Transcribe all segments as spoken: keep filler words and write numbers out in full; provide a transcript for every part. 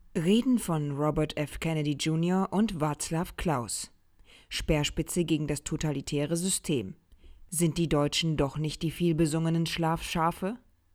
Reden von Robert F. Kennedy Junior und Václav Klaus. Speerspitze gegen das totalitäre System. Sind die Deutschen doch nicht die vielbesungenen Schlafschafe?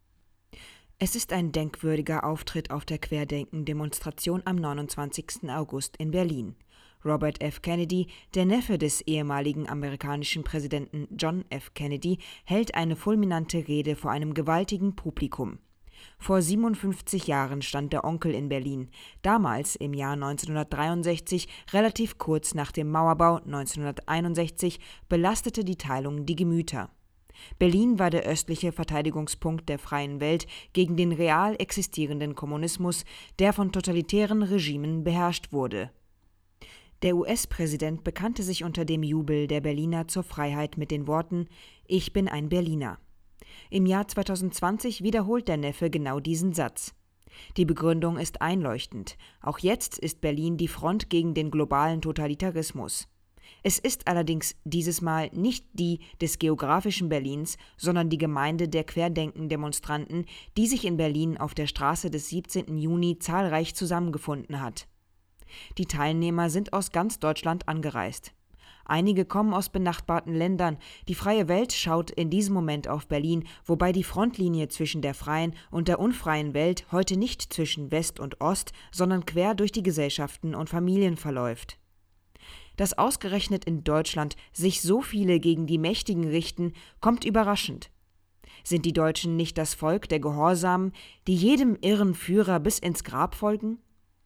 Es ist ein denkwürdiger Auftritt auf der Querdenken-Demonstration am neunundzwanzigsten August in Berlin. Robert F. Kennedy, der Neffe des ehemaligen amerikanischen Präsidenten John F. Kennedy, hält eine fulminante Rede vor einem gewaltigen Publikum. Vor siebenundfünfzig Jahren stand der Onkel in Berlin, damals im Jahr neunzehnhundertdreiundsechzig, relativ kurz nach dem Mauerbau neunzehnhunderteinundsechzig, belastete die Teilung die Gemüter. Berlin war der östliche Verteidigungspunkt der freien Welt gegen den real existierenden Kommunismus, der von totalitären Regimen beherrscht wurde. Der U S-Präsident bekannte sich unter dem Jubel der Berliner zur Freiheit mit den Worten: »Ich bin ein Berliner.« Im Jahr zweitausendzwanzig wiederholt der Neffe genau diesen Satz. Die Begründung ist einleuchtend. Auch jetzt ist Berlin die Front gegen den globalen Totalitarismus. Es ist allerdings dieses Mal nicht die des geografischen Berlins, sondern die Gemeinde der Querdenken-Demonstranten, die sich in Berlin auf der Straße des siebzehnten Juni zahlreich zusammengefunden hat. Die Teilnehmer sind aus ganz Deutschland angereist. Einige kommen aus benachbarten Ländern. Die freie Welt schaut in diesem Moment auf Berlin, wobei die Frontlinie zwischen der freien und der unfreien Welt heute nicht zwischen West und Ost, sondern quer durch die Gesellschaften und Familien verläuft. Dass ausgerechnet in Deutschland sich so viele gegen die Mächtigen richten, kommt überraschend. Sind die Deutschen nicht das Volk der Gehorsamen, die jedem irren Führer bis ins Grab folgen?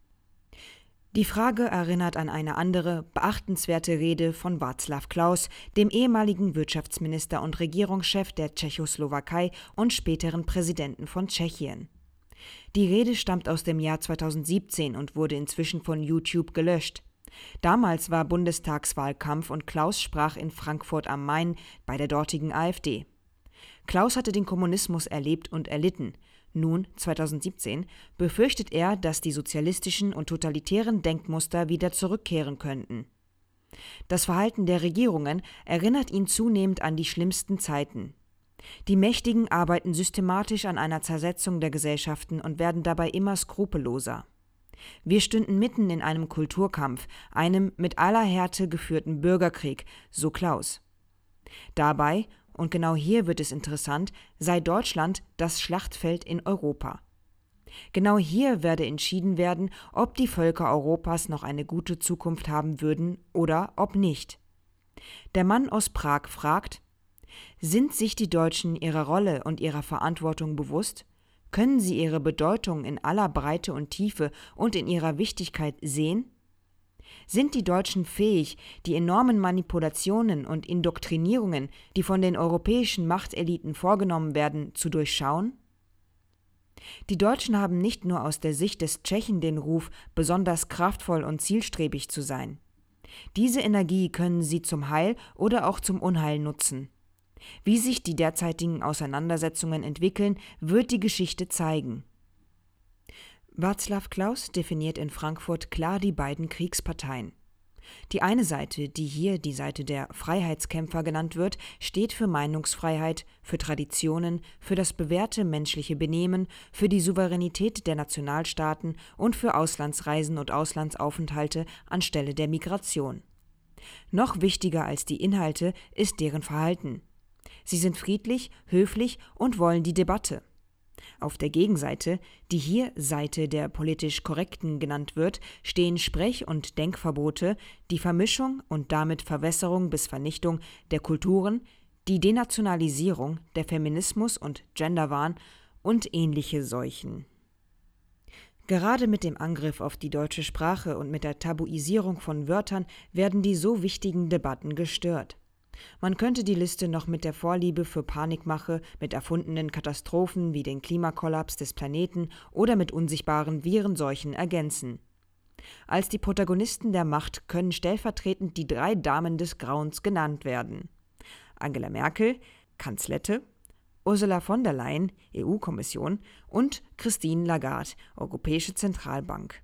Die Frage erinnert an eine andere, beachtenswerte Rede von Václav Klaus, dem ehemaligen Wirtschaftsminister und Regierungschef der Tschechoslowakei und späteren Präsidenten von Tschechien. Die Rede stammt aus dem Jahr zweitausendsiebzehn und wurde inzwischen von YouTube gelöscht. Damals war Bundestagswahlkampf und Klaus sprach in Frankfurt am Main bei der dortigen AfD. Klaus hatte den Kommunismus erlebt und erlitten. Nun, zweitausendsiebzehn, befürchtet er, dass die sozialistischen und totalitären Denkmuster wieder zurückkehren könnten. Das Verhalten der Regierungen erinnert ihn zunehmend an die schlimmsten Zeiten. Die Mächtigen arbeiten systematisch an einer Zersetzung der Gesellschaften und werden dabei immer skrupelloser. Wir stünden mitten in einem Kulturkampf, einem mit aller Härte geführten Bürgerkrieg, so Klaus. Dabei, und genau hier wird es interessant, sei Deutschland das Schlachtfeld in Europa. Genau hier werde entschieden werden, ob die Völker Europas noch eine gute Zukunft haben würden oder ob nicht. Der Mann aus Prag fragt: Sind sich die Deutschen ihrer Rolle und ihrer Verantwortung bewusst? Können sie ihre Bedeutung in aller Breite und Tiefe und in ihrer Wichtigkeit sehen? Sind die Deutschen fähig, die enormen Manipulationen und Indoktrinierungen, die von den europäischen Machteliten vorgenommen werden, zu durchschauen? Die Deutschen haben nicht nur aus der Sicht des Tschechen den Ruf, besonders kraftvoll und zielstrebig zu sein. Diese Energie können sie zum Heil oder auch zum Unheil nutzen. Wie sich die derzeitigen Auseinandersetzungen entwickeln, wird die Geschichte zeigen. Václav Klaus definiert in Frankfurt klar die beiden Kriegsparteien. Die eine Seite, die hier die Seite der Freiheitskämpfer genannt wird, steht für Meinungsfreiheit, für Traditionen, für das bewährte menschliche Benehmen, für die Souveränität der Nationalstaaten und für Auslandsreisen und Auslandsaufenthalte anstelle der Migration. Noch wichtiger als die Inhalte ist deren Verhalten. Sie sind friedlich, höflich und wollen die Debatte. Auf der Gegenseite, die hier Seite der politisch Korrekten genannt wird, stehen Sprech- und Denkverbote, die Vermischung und damit Verwässerung bis Vernichtung der Kulturen, die Denationalisierung, der Feminismus und Genderwahn und ähnliche Seuchen. Gerade mit dem Angriff auf die deutsche Sprache und mit der Tabuisierung von Wörtern werden die so wichtigen Debatten gestört. Man könnte die Liste noch mit der Vorliebe für Panikmache, mit erfundenen Katastrophen wie den Klimakollaps des Planeten oder mit unsichtbaren Virenseuchen ergänzen. Als die Protagonisten der Macht können stellvertretend die drei Damen des Grauens genannt werden: Angela Merkel, Kanzlette, Ursula von der Leyen, E U-Kommission und Christine Lagarde, Europäische Zentralbank.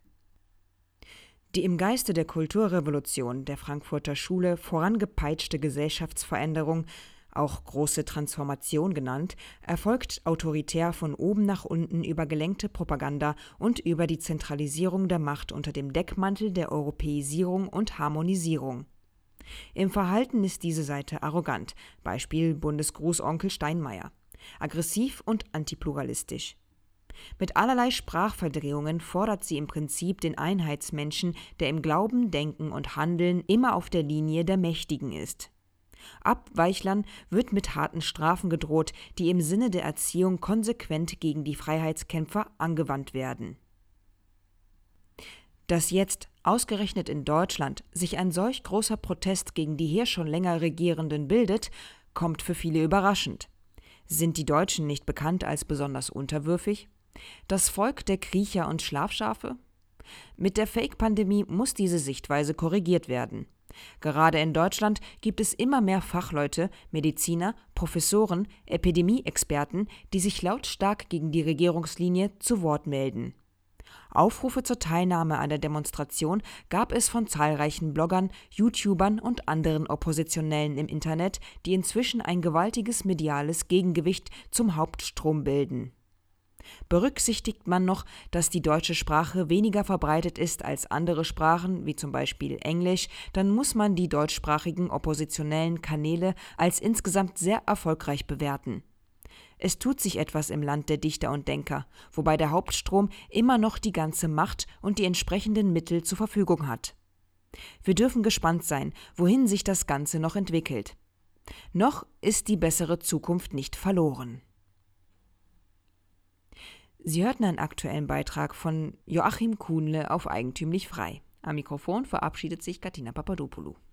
Die im Geiste der Kulturrevolution der Frankfurter Schule vorangepeitschte Gesellschaftsveränderung auch große Transformation genannt, erfolgt autoritär von oben nach unten über gelenkte Propaganda und über die Zentralisierung der Macht unter dem Deckmantel der Europäisierung und Harmonisierung. Im Verhalten ist diese Seite arrogant, Beispiel Bundesgroßonkel Steinmeier, aggressiv und antipluralistisch. Mit allerlei Sprachverdrehungen fordert sie im Prinzip den Einheitsmenschen, der im Glauben, Denken und Handeln immer auf der Linie der Mächtigen ist. Abweichlern wird mit harten Strafen gedroht, die im Sinne der Erziehung konsequent gegen die Freiheitskämpfer angewandt werden. Dass jetzt, ausgerechnet in Deutschland, sich ein solch großer Protest gegen die hier schon länger Regierenden bildet, kommt für viele überraschend. Sind die Deutschen nicht bekannt als besonders unterwürfig? Das Volk der Kriecher und Schlafschafe? Mit der Fake-Pandemie muss diese Sichtweise korrigiert werden. Gerade in Deutschland gibt es immer mehr Fachleute, Mediziner, Professoren, Epidemie-Experten, die sich lautstark gegen die Regierungslinie zu Wort melden. Aufrufe zur Teilnahme an der Demonstration gab es von zahlreichen Bloggern, YouTubern und anderen Oppositionellen im Internet, die inzwischen ein gewaltiges mediales Gegengewicht zum Hauptstrom bilden. Berücksichtigt man noch, dass die deutsche Sprache weniger verbreitet ist als andere Sprachen, wie zum Beispiel Englisch, dann muss man die deutschsprachigen oppositionellen Kanäle als insgesamt sehr erfolgreich bewerten. Es tut sich etwas im Land der Dichter und Denker, wobei der Hauptstrom immer noch die ganze Macht und die entsprechenden Mittel zur Verfügung hat. Wir dürfen gespannt sein, wohin sich das Ganze noch entwickelt. Noch ist die bessere Zukunft nicht verloren. Sie hörten einen aktuellen Beitrag von Joachim Kuhnle auf Eigentümlich Frei. Am Mikrofon verabschiedet sich Katina Papadopoulou.